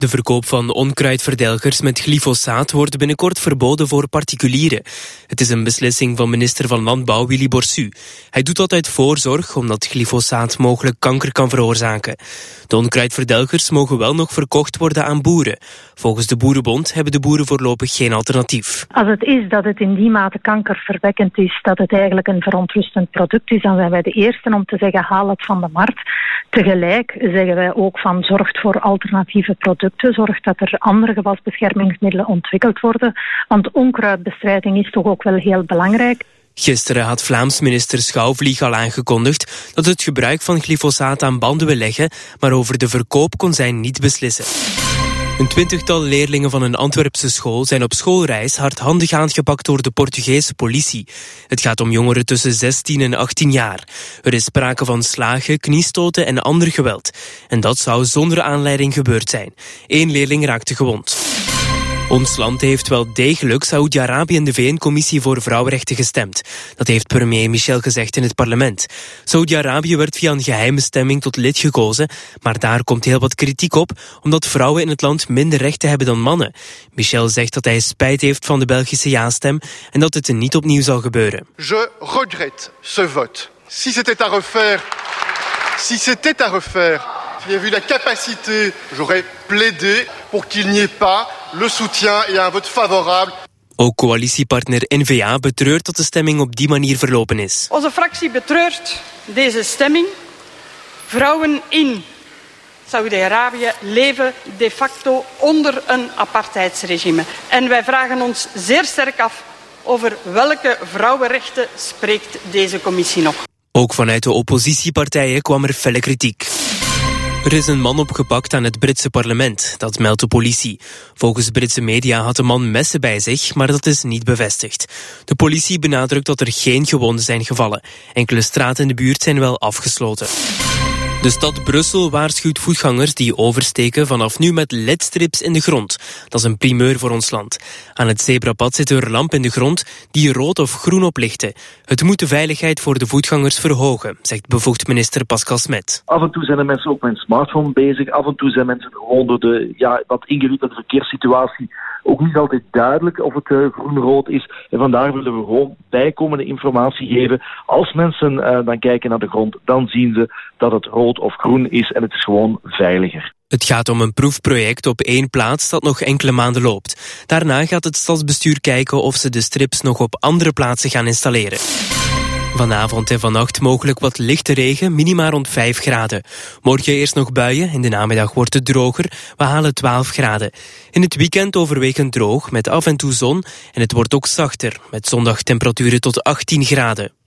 De verkoop van onkruidverdelgers met glyfosaat wordt binnenkort verboden voor particulieren. Het is een beslissing van minister van Landbouw Willy Borsu. Hij doet dat uit voorzorg omdat glyfosaat mogelijk kanker kan veroorzaken. De onkruidverdelgers mogen wel nog verkocht worden aan boeren. Volgens de Boerenbond hebben de boeren voorlopig geen alternatief. Als het is dat het in die mate kankerverwekkend is, dat het eigenlijk een verontrustend product is, dan zijn wij de eerste om te zeggen haal het van de markt. Tegelijk zeggen wij ook van zorgt voor alternatieve producten, zorgt dat er andere gewasbeschermingsmiddelen ontwikkeld worden, want onkruidbestrijding is toch ook wel heel belangrijk. Gisteren had Vlaams minister Schouwvlieg al aangekondigd dat het gebruik van glyfosaat aan banden wil leggen, maar over de verkoop kon zij niet beslissen. Een 20-tal leerlingen van een Antwerpse school zijn op schoolreis hardhandig aangepakt door de Portugese politie. Het gaat om jongeren tussen 16 en 18 jaar. Er is sprake van slagen, kniestoten en ander geweld. En dat zou zonder aanleiding gebeurd zijn. 1 leerling raakte gewond. Ons land heeft wel degelijk Saoedi-Arabië in de VN-commissie voor vrouwenrechten gestemd. Dat heeft premier Michel gezegd in het parlement. Saoedi-Arabië werd via een geheime stemming tot lid gekozen, maar daar komt heel wat kritiek op, omdat vrouwen in het land minder rechten hebben dan mannen. Michel zegt dat hij spijt heeft van de Belgische ja-stem en dat het niet opnieuw zal gebeuren. Je regrette ce vote. Si c'était à refaire, s'il y avait eu la capacité, j'aurais plaidé pour qu'il n'y ait pas le soutien et un vote favorable. Ook coalitiepartner N-VA betreurt dat de stemming op die manier verlopen is. Onze fractie betreurt deze stemming. Vrouwen in Saoedi-Arabië leven de facto onder een apartheidsregime. En wij vragen ons zeer sterk af over welke vrouwenrechten spreekt deze commissie nog. Ook vanuit de oppositiepartijen kwam er felle kritiek. Er is een man opgepakt aan het Britse parlement, dat meldt de politie. Volgens Britse media had de man messen bij zich, maar dat is niet bevestigd. De politie benadrukt dat er geen gewonden zijn gevallen. Enkele straten in de buurt zijn wel afgesloten. De stad Brussel waarschuwt voetgangers die oversteken vanaf nu met ledstrips in de grond. Dat is een primeur voor ons land. Aan het zebrapad zit een lamp in de grond die rood of groen oplichten. Het moet de veiligheid voor de voetgangers verhogen, zegt bevoegd minister Pascal Smet. Af en toe zijn de mensen ook met een smartphone bezig. Af en toe zijn mensen gewoon door de wat ingewikkelde verkeerssituatie ook niet altijd duidelijk of het groen-rood is. En vandaar willen we gewoon bijkomende informatie geven. Als mensen dan kijken naar de grond, dan zien ze dat het rood of groen is en het is gewoon veiliger. Het gaat om een proefproject op 1 plaats dat nog enkele maanden loopt. Daarna gaat het stadsbestuur kijken of ze de strips nog op andere plaatsen gaan installeren. Vanavond en vannacht mogelijk wat lichte regen, minima rond 5 graden. Morgen eerst nog buien, in de namiddag wordt het droger, we halen 12 graden. In het weekend overwegend droog, met af en toe zon en het wordt ook zachter, met zondag temperaturen tot 18 graden.